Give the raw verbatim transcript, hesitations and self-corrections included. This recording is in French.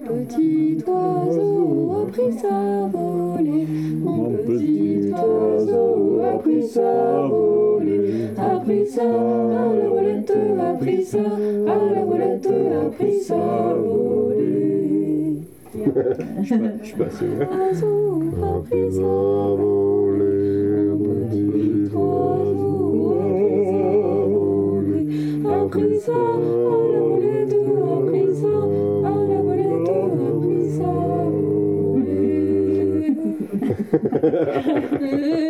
petit oiseau a pris sa volée. Mon petit oiseau a pris sa volée. A pris ça, à la volette, a pris ça, à la volette, a pris sa volée. Je suis pas assez loin. Oiseau a pris sa volée. Mon petit oiseau a pris sa volée. A pris ça, à la volette, a pris ça, à la volette, a pris sa volée.